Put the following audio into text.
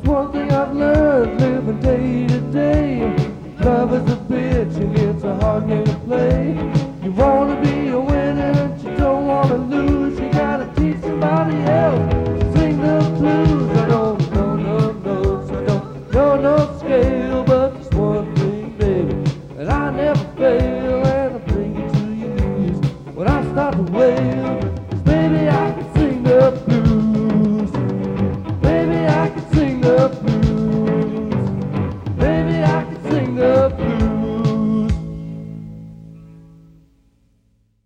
There's one thing I've learned living day to day. Love is a bitch and it's a hard game to play. You wanna be a winner and you don't wanna lose. You gotta teach somebody else